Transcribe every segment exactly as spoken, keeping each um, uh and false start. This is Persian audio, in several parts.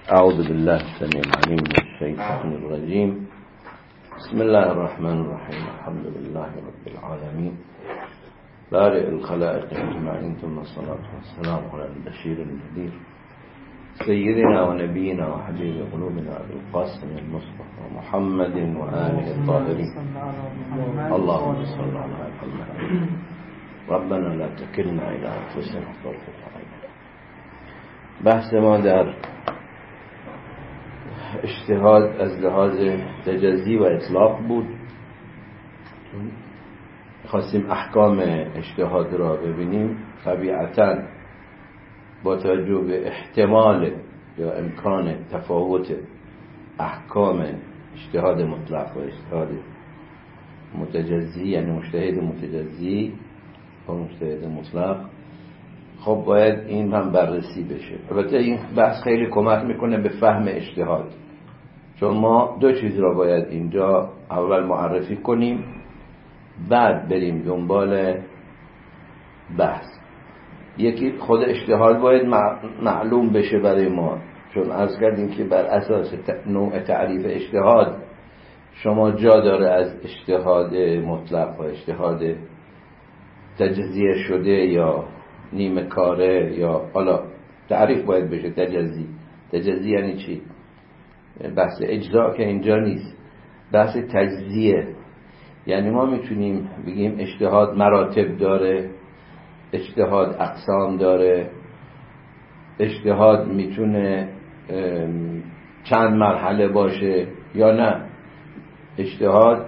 اعوذ بالله السميع العليم من الشيطان الرجيم. بسم الله الرحمن الرحيم. الحمد لله رب العالمين بارئ الخلائق اجمعين، ثم الصلاة والسلام على البشير النذير سيدنا ونبينا وحبيب قلوبنا ابي القاسم المصطفى محمد وآله الطاهرين. اللهم صل على محمد. ربنا لا تكلنا الى انفسنا طرفة عين. بحث ما در اجتهاد از لحاظ تجزی و اطلاق بود. خواستیم احکام اجتهاد را ببینیم. طبیعتاً با توجه به احتمال یا امکان تفاوت احکام اجتهاد مطلق و اجتهاد متجزی، یعنی مجتهد متجزی و مجتهد مطلق، خب باید این هم بررسی بشه. البته این بحث خیلی کمک میکنه به فهم اجتهاد، چون ما دو چیز را باید اینجا اول معرفی کنیم، بعد بریم دنبال بحث. یکی خود اجتهاد باید معلوم بشه برای ما، چون عرض کردیم که بر اساس نوع تعریف اجتهاد شما جا داره از اجتهاد مطلق و اجتهاد تجزیه شده یا نیمه کاره، یا حالا تعریف باید بشه. تجزی تجزی یعنی چی؟ بحث اجزا که اینجا نیست، بحث تجزیه. یعنی ما میتونیم بگیم اجتهاد مراتب داره، اجتهاد اقسام داره، اجتهاد میتونه چند مرحله باشه یا نه. اجتهاد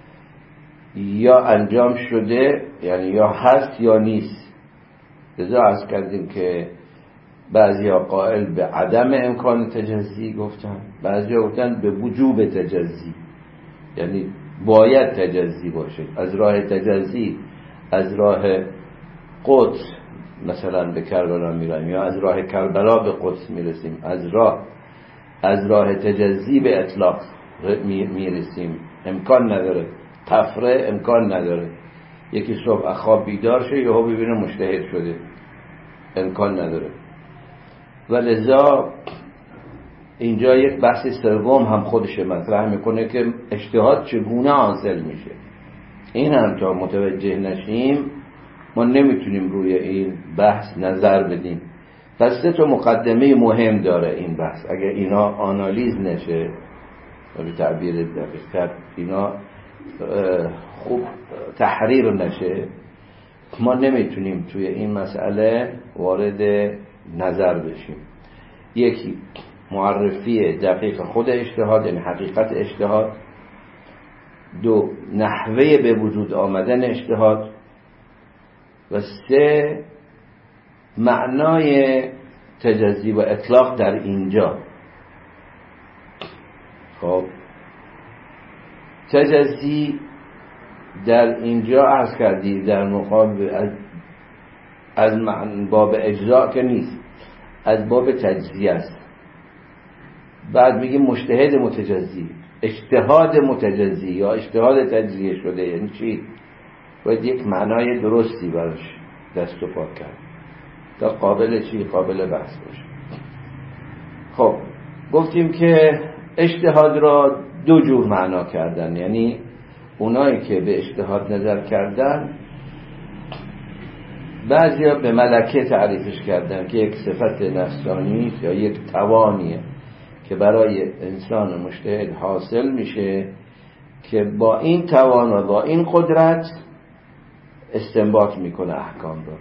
یا انجام شده، یعنی یا هست یا نیست. لذا عرض کردیم که بعضی ها قائل به عدم امکان تجزی گفتن، بعضی ها گفتن به وجوب تجزی، یعنی باید تجزی باشه. از راه تجزی، از راه قدس مثلا به کربلا میریم، یا از راه کربلا به قدس میرسیم. از راه از راه تجزی به اطلاق میرسیم. امکان نداره، تفره امکان نداره. یکی صبح خواب بیدار شه یهو ببینه مجتهد شده، امکان نداره. و لذا اینجا یک بحث سوم هم خودش مطرح میکنه که اجتهاد چگونه حاصل میشه. این هم تا متوجه نشیم ما نمیتونیم روی این بحث نظر بدیم. پس سه تا مقدمه مهم داره این بحث. اگر اینا آنالیز نشه و به تعبیر دقیق‌تر اینا خوب تحریر نشه، ما نمیتونیم توی این مسئله وارد نظر بشیم. یکی معرفی دقیق خود اجتهاد، یعنی حقیقت اجتهاد. دو، نحوه به وجود آمدن اجتهاد. و سه، معنای تجزی و اطلاق در اینجا. خب تجزی در اینجا عرض کردی در مقابل از از باب اجزا که نیست، از باب تجزیه است. بعد میگیم مجتهد متجزی، اجتهاد متجزی یا اجتهاد تجزیه شده، یعنی چی؟ باید یک معنای درستی براش دست و پا کرد تا قابل چی؟ قابل بحث باشه. خب گفتیم که اجتهاد را دو جور معنا کردن، یعنی اونایی که به اجتهاد نظر کردن بعضیا به ملکه تعریفش کردن که یک صفت نفسانی یا یک توانیه که برای انسان مجتهد حاصل میشه که با این توان و با این قدرت استنباط میکنه احکام را.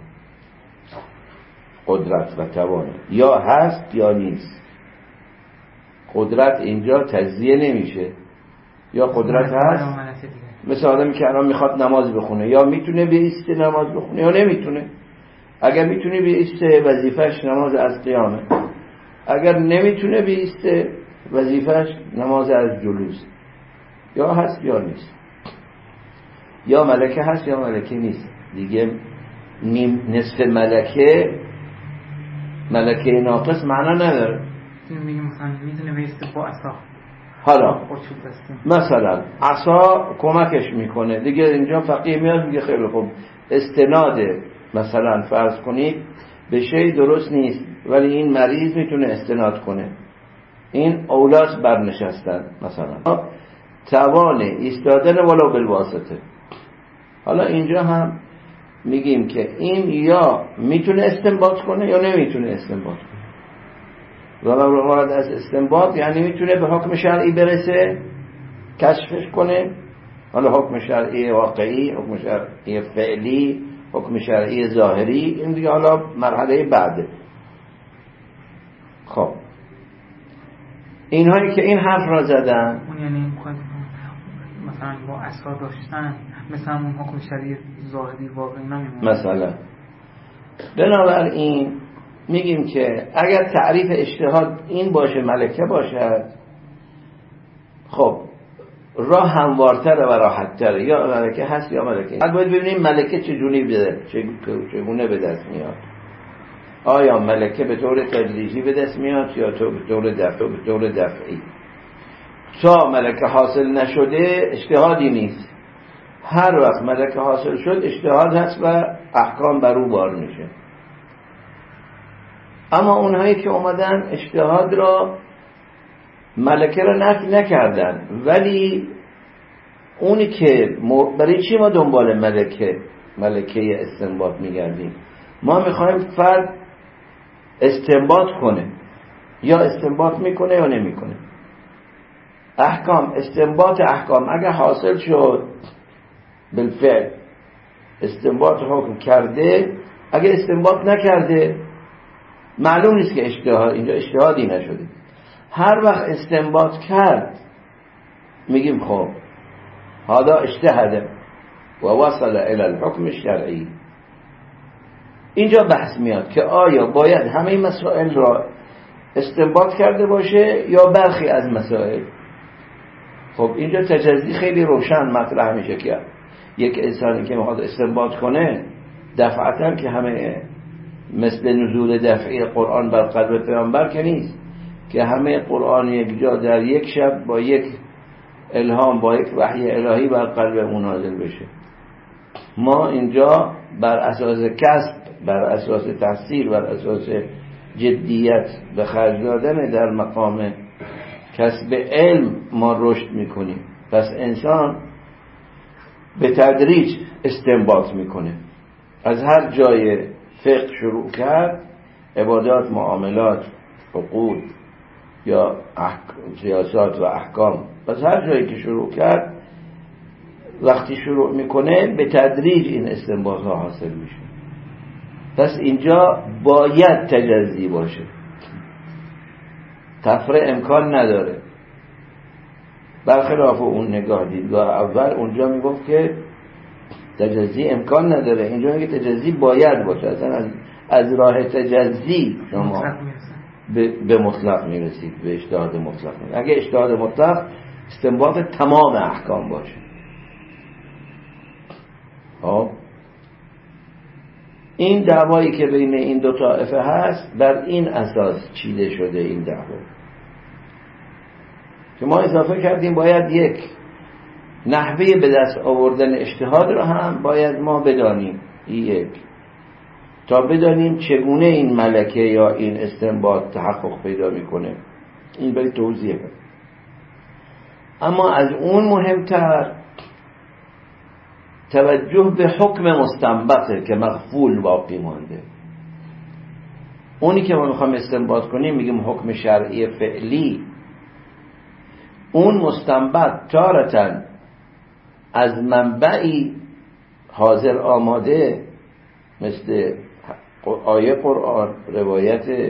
قدرت و توان یا هست یا نیست. قدرت اینجا تجزیه نمیشه، یا قدرت هست. مثل آدمی که الان میخواد نماز بخونه، یا میتونه به ایسته نماز بخونه یا نمیتونه. اگر میتونه به ایسته وظیفش نماز از قیامه، اگر نمیتونه به ایسته وظیفش نماز از جلوس. یا هست یا نیست، یا ملکه هست یا ملکه نیست دیگه. نیم نصف ملکه ملکه ناقص معنا نداره. میتونه به ایسته با عصا. حالا مثلا عصا کمکش میکنه دیگه. اینجا فقیه میاد میگه خیلی خوب استناد مثلا فرض کنید به شی درست نیست، ولی این مریض میتونه استناد کنه. این اولاس برنشستن مثلا توان ایستادن ولو بالواسطه. حالا اینجا هم میگیم که این یا میتونه استنباط کنه یا نمیتونه استنباط کنه. و مراد از استنباط یعنی میتونه به حکم شرعی برسه، کشفش کنه، حالا حکم شرعی واقعی، حکم شرعی فعلی، حکم شرعی ظاهری، این دیگه حالا مرحله بعده. خب اینهایی که این حرف را زدن اون یعنی مثلا با اصلا داشتن مثلا اون حکم شرعی ظاهری واقعی نمیمونه. مثلا بنابراین میگیم که اگر تعریف اجتهاد این باشه ملکه باشد، خب راه هموارتره و راحت‌تره، یا ملکه هست یا ملکه. بعد باید ببینیم ملکه چجوری بده، چگونه به دست میاد. آیا ملکه به طور تدریجی به دست میاد یا تو به طور دفعی به طور دفعی. تا ملکه حاصل نشده اجتهادی نیست. هر وقت ملکه حاصل شد اجتهاد هست و احکام بر او بار میشه. اما اونهایی که اومدن اجتهاد را ملکه را نفی نکردن، ولی اونی که برای چی ما دنبال ملکه ملکه استنباط میگردیم؟ ما میخوایم فرد استنباط کنه، یا استنباط میکنه یا نمیکنه. احکام، استنباط احکام اگر حاصل شد بالفعل استنباط حکم کرده، اگر استنباط نکرده معلوم نیست که اجتهاد، اینجا اجتهادی نشده. هر وقت استنباط کرد میگیم خب هذا اجتهد و وصل الى الحكم الشرعی. اینجا بحث میاد که آیا باید همه مسائل را استنباط کرده باشه یا برخی از مسائل. خب اینجا تجزی خیلی روشن مطرح میشه که یک انسانی که میخواد استنباط کنه دفعتا که همه مثل نزول دفعی قرآن بر قلب پیامبر که نیست که همه قرآن یک جا در یک شب با یک الهام با یک وحی الهی بر قلب اون نازل بشه. ما اینجا بر اساس کسب، بر اساس تحصیل، بر اساس جدیت به خرج دادن در مقام کسب علم ما رشد میکنیم. پس انسان به تدریج استنباط میکنه. از هر جای فقه شروع کرد، عبادات، معاملات، عقود یا سیاست و احکام، پس هر جایی که شروع کرد وقتی شروع میکنه به تدریج این استنباط ها حاصل میشه. پس اینجا باید تجزی باشه، تفره امکان نداره. برخلاف اون نگاه دیدگاه اول اونجا میگفت که تجزی امکان نداره، اینجا میگه تجزی باید باشه. اصلا از, از راه تجزی شما به, به مطلق میرسید، به اجتهاد مطلق میرسید. اگه اجتهاد مطلق استنباط تمام احکام باشه. خب این دعوایی که بین این دو طائفه هست بر این اساس چیده شده. این دعوا که ما اضافه کردیم باید یک نحوه به دست آوردن اجتهاد را هم باید ما بدانیم، یک تا بدانیم چگونه این ملکه یا این استنباط تحقق پیدا میکنه. این برای توضیح. اما از اون مهمتر توجه به حکم مستنبطه که مغفول باقی مانده. اونی که ما میخوام استنباط کنیم میگیم حکم شرعی فعلی. اون مستنبط تارتاً از منبعی حاضر آماده مثل آیه قرآن، روایت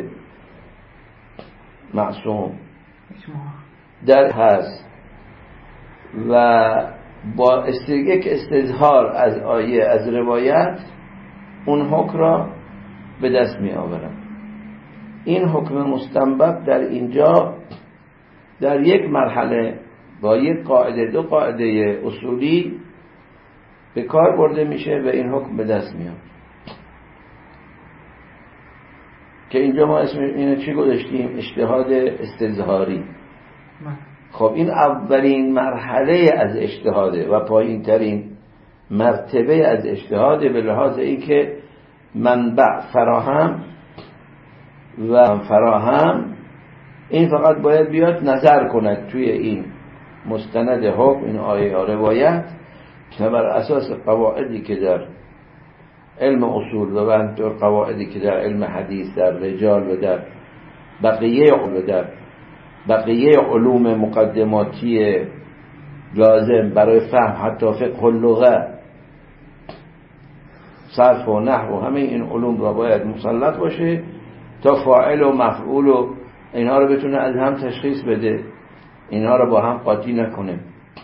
معصوم در هست و با یک استظهار از آیه از روایت اون حکم را به دست می آورن. این حکم مستنبط در اینجا در یک مرحله با یک قاعده دو قاعده اصولی به کار برده میشه و این حکم به دست میاد که اینجا ما اسم اینو چی گذاشتیم؟ اجتهاد استظهاری. خب این اولین مرحله از اجتهاده و پایین ترین مرتبه از اجتهاده به لحاظ این که منبع فراهم و فراهم این فقط باید بیاد نظر کند توی این مستند حکم، این آیه یا روایت، که بر اساس قواعدی که در علم اصول و همینطور قواعدی که در علم حدیث، در رجال و در بقیه و در بقیه علوم مقدماتی لازم برای فهم حتی فقه اللغه، صرف و نحو و همه این علوم را باید مسلط باشه تا فاعل و مفعول و اینها رو بتونه از هم تشخیص بده، اینها رو با هم قاطی نکنه.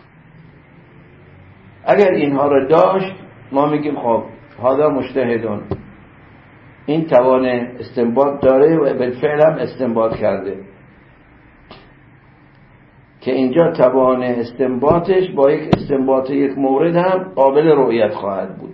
اگر اینها رو داشت ما میگیم خب هذا مجتهدون، این توان استنباط داره و بالفعل هم استنباط کرده، که اینجا توان استنباطش با یک استنباط یک مورد هم قابل رؤیت خواهد بود.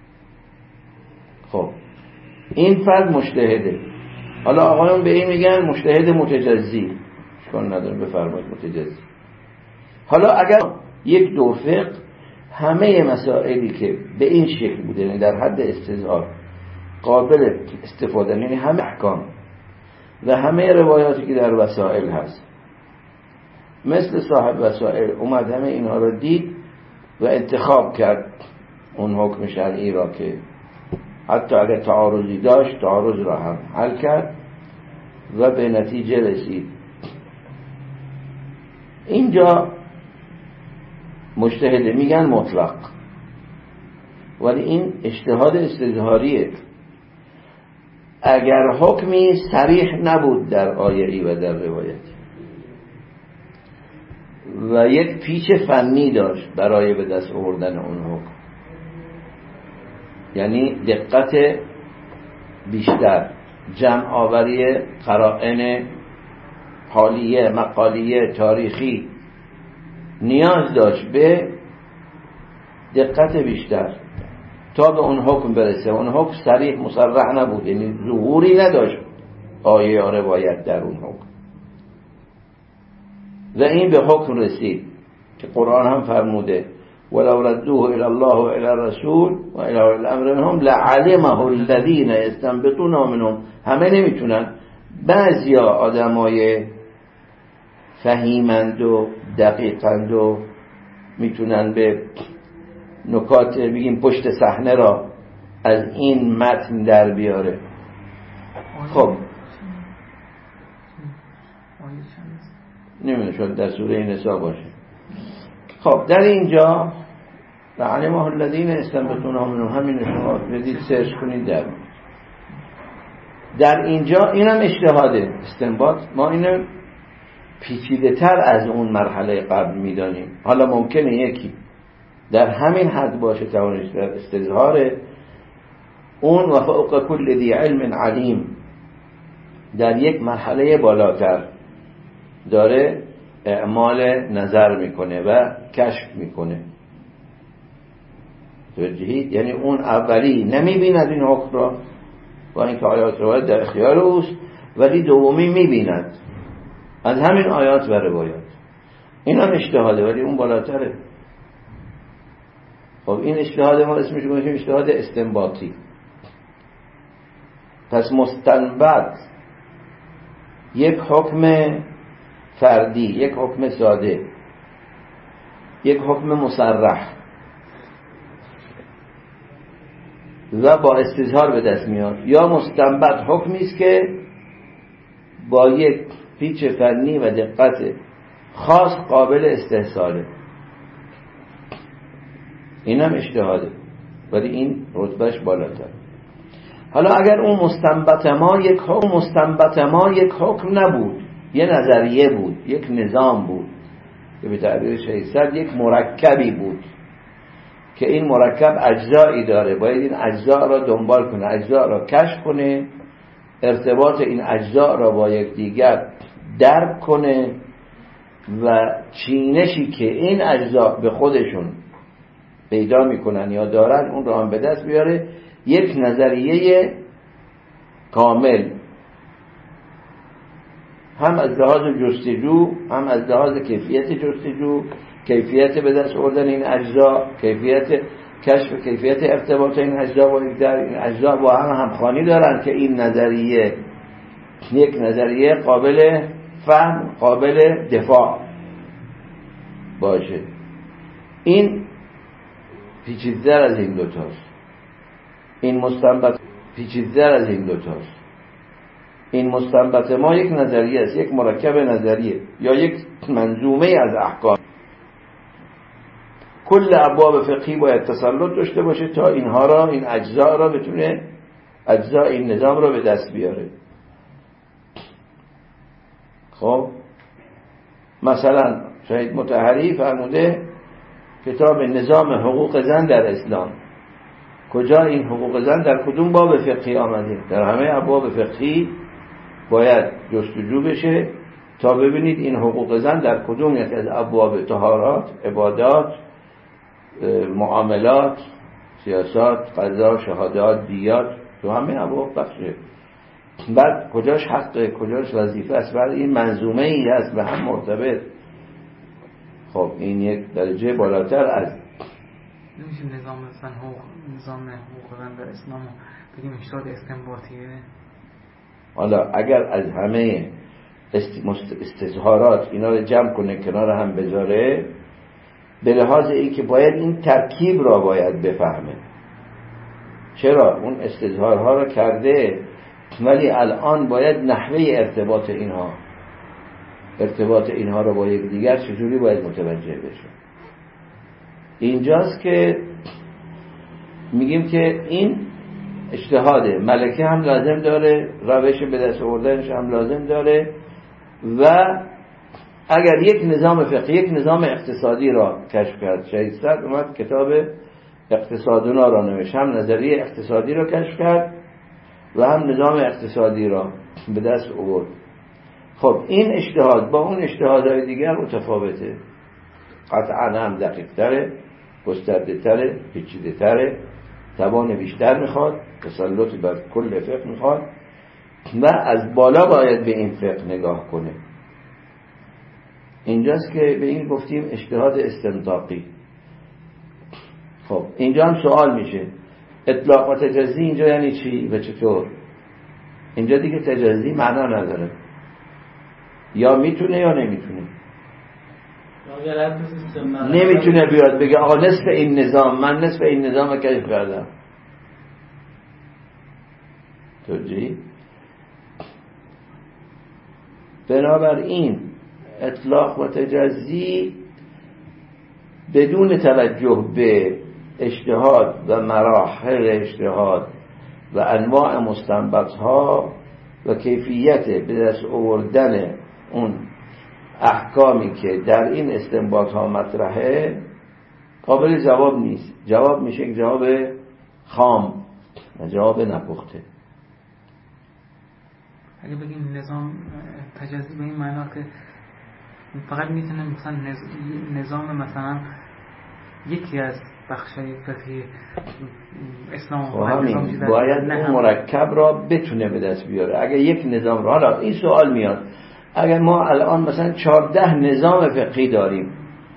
خب این فرد مجتهده. حالا آقایون به این میگن مجتهد متجزی، اشکال نداره بفرمایید متجزی. حالا اگر یک دور فقه همه مسائلی که به این شکل بوده، یعنی در حد استظهار قابل استفاده، یعنی همه احکام و همه روایاتی که در وسائل هست، مثل صاحب وسائل اومد همه اینها را دید و انتخاب کرد اون حکم شرعی را که حتی اگر تعارضی داشت تعارض را هم حل کرد و به نتیجه رسید. اینجا مجتهد میگن مطلق، ولی این اجتهاد استظهاریه. اگر حکمی صریح نبود در آیه‌ای و در روایتی و یک پیچ فنی داشت برای به دست آوردن اون حکم، یعنی دقت بیشتر، جمع آوری قرائن حالیه، مقالیه، تاریخی، نیاز داشت به دقت بیشتر تا به اون حکم برسه. اون حکم صریح مصرح نبود، یعنی ظهوری نداشت آیه یا روایت در اون حکم، و این به حکم رسید که قرآن هم فرموده ولو ردوه الى الله و الى الرسول و الى الامر منهم لعلمه الذين يستنبطونه منهم. همه نمیتونن، بعضیا آدمای فهیمند و دقیقند و میتونن به نکات بگیم پشت صحنه را از این متن در بیاره. خب نمیدونم شاید در سوره نساء باشه. خب در اینجا لعلمه الذین یستنبطونه منهم، همین شما بدید سرچ کنید در در اینجا اینم اجتهاده، استنباط. ما اینو پیچیده تر از اون مرحله قبل میدانیم. حالا ممکنه یکی در همین حد باشه توانش در استظهار اون و فوق کل ذی علم علیم در یک مرحله بالاتر داره اعمال نظر میکنه و کشف میکنه. توجهید؟ یعنی اون اولی نمیبیند این حکم را و این که آیات روایت در اختیار اوست، ولی دومی میبیند از همین آیات و روایات. این هم اجتهاده ولی اون بالاتره. خب این اجتهاد ما اسمش میشه اجتهاد استنباطی. پس مستنبط یک حکم فردی، یک حکم ساده، یک حکم مصرح و با استظهار به دست میاد، یا مستنبط حکمی است که با یک پیچ فنی و دقت خاص قابل استحصاله. این هم اجتهاده ولی این رتبهش بالاتر. حالا اگر اون مستنبط ما یک حکم مستنبط ما یک حکم نبود، یه نظریه بود، یک نظام بود که به تعبیر شیصد یک مرکبی بود که این مرکب اجزایی داره، باید این اجزا را دنبال کنه، اجزا را کشف کنه، ارتباط این اجزا را با یک دیگر درک کنه و چینشی که این اجزا به خودشون پیدا میکنن یا دارن اون را هم به دست بیاره، یک نظریه کامل، هم از لحاظ جستجو، هم از لحاظ کیفیت جستجو، کیفیت به دست آوردن این اجزا، کیفیت کشف، کیفیت ارتباط این اجزا با یک در این اجزا با هم همخوانی دارن که این نظریه یک نظریه قابل فهم قابل دفاع باشه. این پیچیده‌تر از این دوتاست. این مستنبط پیچیده‌تر از این دوتاست. این مستنبط ما یک نظریه است، یک مرکب نظریه یا یک منظومه از احکام. کل ابواب فقهی باید تسلط داشته باشه تا اینها را، این اجزا را بتونه، اجزا این نظام را به دست بیاره. خب مثلا شهید مطهری فرموده کتاب نظام حقوق زن در اسلام، کجا این حقوق زن در کدوم باب فقهی آمده؟ در همه ابواب فقهی باید جستجو بشه تا ببینید این حقوق زن در کدوم یک از ابواب طهارات، عبادات، معاملات، سیاست، قضا، شهادات، دیات، تو همه ابواب بخشه. بعد کجاش حق، کجاش وظیفه است. بعد این منظومه ای هست به هم مرتبط. خب این یک درجه بالاتر از نمیشه نظام مثلا حقوق، نظام حقوق زن در اسلام بگیم اجتهاد استنباطیه. حالا اگر از همه استظهارات اینا رو جمع کنه کنار هم بذاره، به لحاظ این که باید این ترکیب را باید بفهمه. چرا اون استظهارها را کرده، ولی الان باید نحوه ارتباط اینها ارتباط اینها را با یک دیگر چجوری باید متوجه بشه. اینجاست که میگیم که این اجتهاده، ملکه هم لازم داره، روش به دست آوردنش هم لازم داره. و اگر یک نظام فقهی، یک نظام اقتصادی را کشف کرد، شهید صدر اومد کتاب اقتصادنا را نوشت، هم نظریه اقتصادی را کشف کرد و هم نظام اقتصادی را به دست آورد. خب این اجتهاد با اون اجتهادهای دیگر متفاوته، قطعا هم دقیق تره، گسترده تره، پیچیده تره، توان بیشتر میخواد، تسلط بر کل فقه میخواد و از بالا باید به این فقه نگاه کنه. اینجاست که به این گفتیم اجتهاد استنطاقی. خب اینجا هم سوال میشه اطلاق و تجزی اینجا یعنی چی و چطور؟ اینجا دیگه تجزی معنا نداره، یا میتونه یا نمیتونه. نمیتونه بیاد بگه آقا نصف این نظام، من نصف این نظام رو کشف کردم. توجیه؟ بنابراین اطلاق و تجزی بدون توجه به اجتهاد و مراحل اجتهاد و انواع مستنبطها و کیفیت به دست آوردن اون احکامی که در این استنباطها مطرحه قابل جواب نیست. جواب میشه یک جواب خام و جواب نپخته. اگه بگیم نظام تجزی به این معنا که فقط میتونه مثلا نظام مثلا یکی از بخشای فقهی اسلام باید اون مرکب را بتونه به دست بیاره. اگه یک نظام را، حالا این سوال میاد اگر ما الان مثلا چهارده نظام فقهی داریم،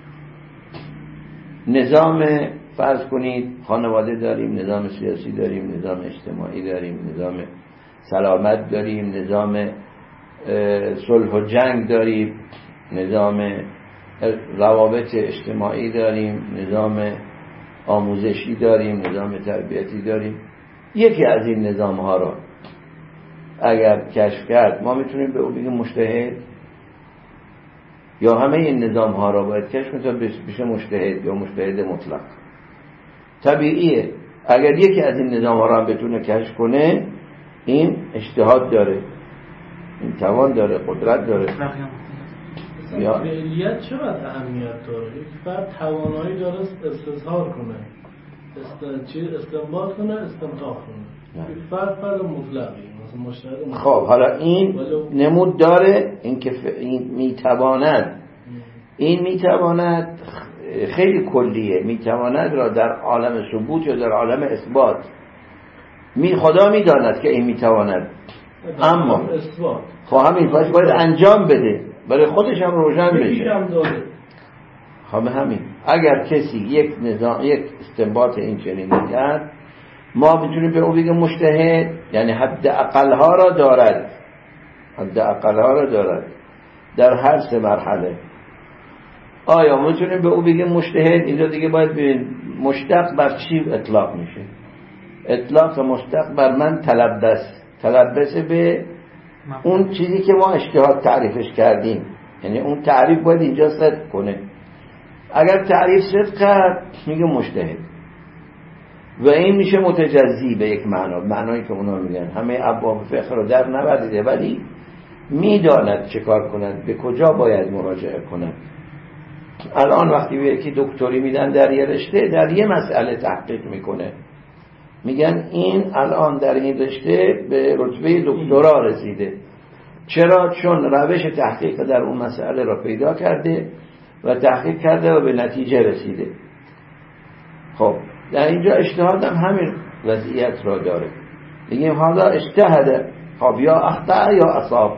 نظام فرض کنید خانواده داریم، نظام سیاسی داریم، نظام اجتماعی داریم، نظام سلامت داریم، نظام صلح و جنگ داریم، نظام روابط اجتماعی داریم، نظام آموزشی داریم، نظام تربیتی داریم. یکی از این نظام ها را اگر کشف کرد ما میتونیم به او بگیم مجتهد، یا همه این نظام ها را باید کشف کنیم تا بشه مجتهد یا مجتهد مطلق. طبیعیه اگر یکی از این نظام ها را بتونه کشف کنه، این اجتهاد داره، این توان داره، قدرت داره. یا فعلیت چقدر اهمیت داره؟ یک فرد توانایی داره استظهار کنه، است... چی استنباط کنه، استنتاج کنه. یک فرد فرد مطلقی مثلا مجتهد. خب حالا این ولو... نمود داره، این که ف... این میتواند این میتواند خیلی کلیه، میتواند را در عالم ثبوت یا در عالم اثبات می خدا میداند که این میتواند، اما خب همین پس باید انجام بده، برای خودش هم روشن بشه. خب همین اگر کسی یک نظام یک استنباط این چنین کرد، ما میتونیم به او بگیم مجتهد، یعنی حد اقل ها را دارد، حد اقل ها را دارد. در هر سه مرحله. آیا میتونیم به او بگیم مجتهد؟ اینجا دیگه باید ببین مشتق بر چی اطلاق میشه. اطلاق مشتق بر من تلبس، تلبس به اون چیزی که ما اجتهاد تعریفش کردیم، یعنی اون تعریف باید اینجا صدق کنه. اگر تعریف صدق کرد میگه مجتهد و این میشه متجزی به یک معنا، معنایی که اونا میگن همه ابواب فقه رو در نبردیده ولی میداند چه کار کند، به کجا باید مراجعه کند. الان وقتی به یکی دکتری میدن در یه رشته، در یه مسئله تحقیق میکنه، میگن این الان در این رشته به رتبه دکترا رسیده. چرا؟ چون روش تحقیق در اون مسئله را پیدا کرده و تحقیق کرده و به نتیجه رسیده. خب در اینجا اجتهاد هم همین وضعیت را داره. میگیم حالا اجتهد، خب یا اخطأ یا اصاب.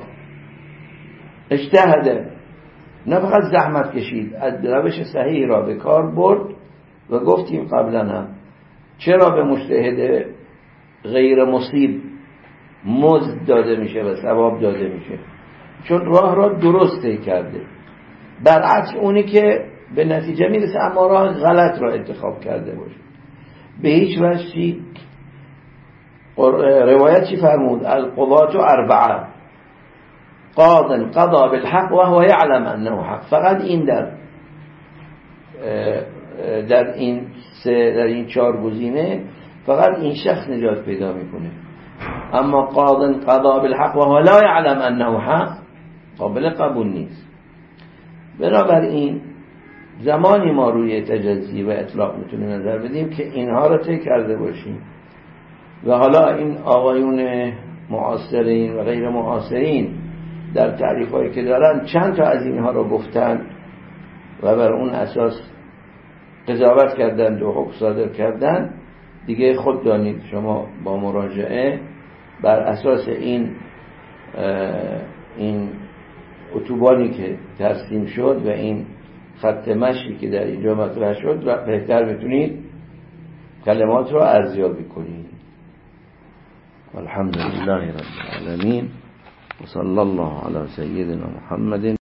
اجتهد نه فقط زحمت کشید، از روش صحیح را به کار برد و گفتیم قبلا هم چرا به مجتهد غیر مصیب مزد داده میشه و ثواب داده میشه؟ چون راه را درست طی کرده، برعکس اونی که به نتیجه میرسه اما راه غلط را انتخاب کرده باشه. به هیچ وجه چی روایت چی فرمود؟ القضاة اربعه قاض قضا بالحق و هو یعلم انه حق. فقط این در در این سه در این چهار گزینه فقط این شخص نجات پیدا میکنه. اما قاض قضا بالحق و هو لا یعلم انه حق قابل قبول نیست. بنابراین زمانی ما روی تجزی و اطلاق میتونیم نظر بدیم که اینها را طی کرده باشیم و حالا این آقایون معاصرین و غیر معاصرین در تعریف هایی که دارن چند تا از اینها را گفتن و بر اون اساس قضاوت کردند و حکم صادر کردند. دیگه خود دانید شما با مراجعه بر اساس این این اتوبانی که ترسیم شد و این خط مشی که در اینجا مطرح شد و بهتر بتونید کلمات را ارزیابی کنید. الحمدلله رب العالمین و صلی الله علی سیدنا محمد.